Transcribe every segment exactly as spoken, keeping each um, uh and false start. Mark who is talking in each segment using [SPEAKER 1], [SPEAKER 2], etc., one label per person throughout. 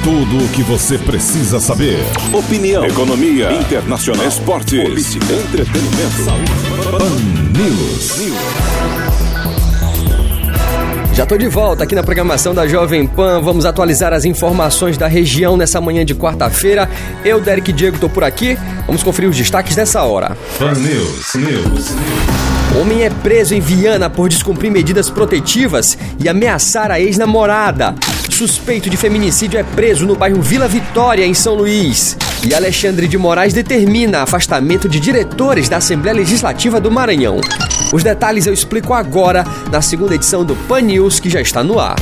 [SPEAKER 1] Tudo o que você precisa saber.
[SPEAKER 2] Opinião, economia, internacional, esportes, política, entretenimento.
[SPEAKER 1] Pan News.
[SPEAKER 3] Já tô de volta aqui na programação da Jovem Pan. Vamos atualizar as informações da região nessa manhã de quarta-feira. Eu, Derek Diego, tô por aqui. Vamos conferir os destaques dessa hora.
[SPEAKER 1] Pan News. News.
[SPEAKER 3] Homem é preso em Viana por descumprir medidas protetivas e ameaçar a ex-namorada. Suspeito de feminicídio é preso no bairro Vila Vitória, em São Luís. E Alexandre de Moraes determina afastamento de diretores da Assembleia Legislativa do Maranhão. Os detalhes eu explico agora na segunda edição do Pan News, que já está no ar.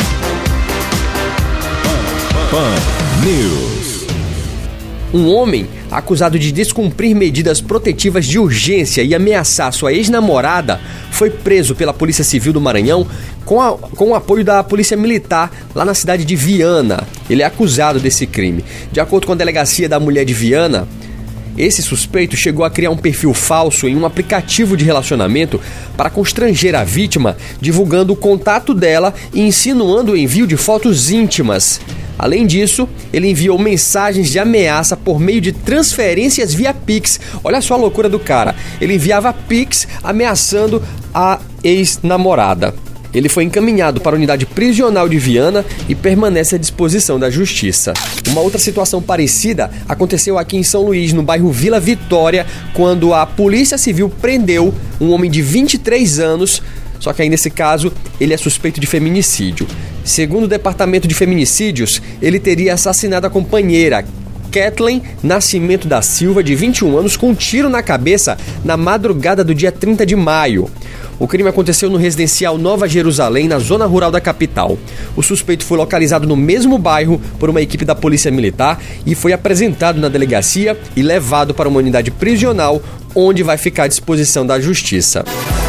[SPEAKER 1] Pan News.
[SPEAKER 3] Um homem acusado de descumprir medidas protetivas de urgência e ameaçar sua ex-namorada foi preso pela Polícia Civil do Maranhão com, a, com o apoio da Polícia Militar lá na cidade de Viana. Ele é acusado desse crime. De acordo com a Delegacia da Mulher de Viana, esse suspeito chegou a criar um perfil falso em um aplicativo de relacionamento para constranger a vítima, divulgando o contato dela e insinuando o envio de fotos íntimas. Além disso, ele enviou mensagens de ameaça por meio de transferências via Pix. Olha só a loucura do cara. Ele enviava Pix ameaçando a ex-namorada. Ele foi encaminhado para a unidade prisional de Viana e permanece à disposição da Justiça. Uma outra situação parecida aconteceu aqui em São Luís, no bairro Vila Vitória, quando a Polícia Civil prendeu um homem de vinte e três anos, só que aí nesse caso ele é suspeito de feminicídio. Segundo o Departamento de Feminicídios, ele teria assassinado a companheira, Kathleen Nascimento da Silva, de vinte e um anos, com um tiro na cabeça na madrugada do dia trinta de maio. O crime aconteceu no residencial Nova Jerusalém, na zona rural da capital. O suspeito foi localizado no mesmo bairro por uma equipe da Polícia Militar e foi apresentado na delegacia e levado para uma unidade prisional, onde vai ficar à disposição da Justiça.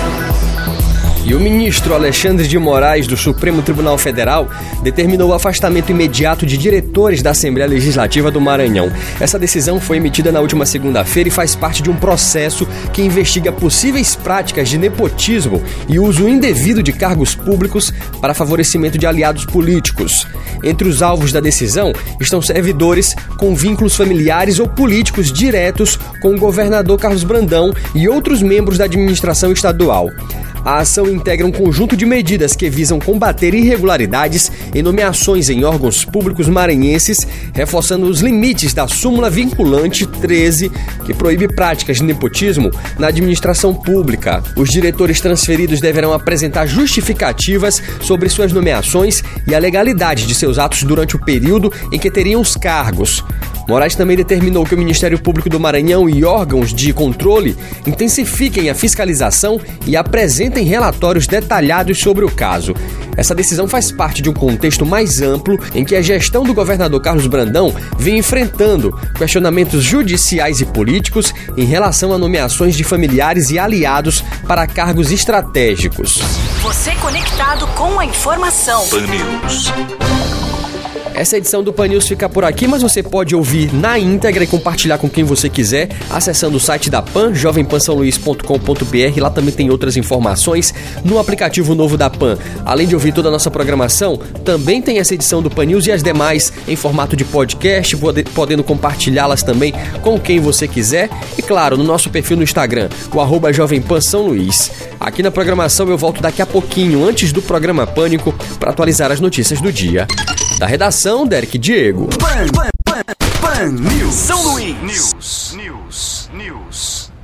[SPEAKER 3] E o ministro Alexandre de Moraes, do Supremo Tribunal Federal, determinou o afastamento imediato de diretores da Assembleia Legislativa do Maranhão. Essa decisão foi emitida na última segunda-feira e faz parte de um processo que investiga possíveis práticas de nepotismo e uso indevido de cargos públicos para favorecimento de aliados políticos. Entre os alvos da decisão estão servidores com vínculos familiares ou políticos diretos com o governador Carlos Brandão e outros membros da administração estadual. A ação integra um conjunto de medidas que visam combater irregularidades em nomeações em órgãos públicos maranhenses, reforçando os limites da súmula vinculante treze, que proíbe práticas de nepotismo na administração pública. Os diretores transferidos deverão apresentar justificativas sobre suas nomeações e a legalidade de seus atos durante o período em que teriam os cargos. Moraes também determinou que o Ministério Público do Maranhão e órgãos de controle intensifiquem a fiscalização e apresentem relatórios detalhados sobre o caso. Essa decisão faz parte de um contexto mais amplo em que a gestão do governador Carlos Brandão vem enfrentando questionamentos judiciais e políticos em relação a nomeações de familiares e aliados para cargos estratégicos.
[SPEAKER 4] Você conectado com a informação.
[SPEAKER 2] Pan News.
[SPEAKER 3] Essa edição do Pan News fica por aqui, mas você pode ouvir na íntegra e compartilhar com quem você quiser, acessando o site da Pan, jovem pan são luís ponto com ponto b r. Lá também tem outras informações no aplicativo novo da Pan. Além de ouvir toda a nossa programação, também tem essa edição do Pan News e as demais em formato de podcast, podendo compartilhá-las também com quem você quiser. E claro, no nosso perfil no Instagram, o arroba Jovem Pan São Luís. Aqui na programação eu volto daqui a pouquinho, antes do programa Pânico, para atualizar as notícias do dia. Da redação, Derek Diego.
[SPEAKER 4] Pan, Pan, Pan, Pan News.
[SPEAKER 2] São Luís. News. News. News.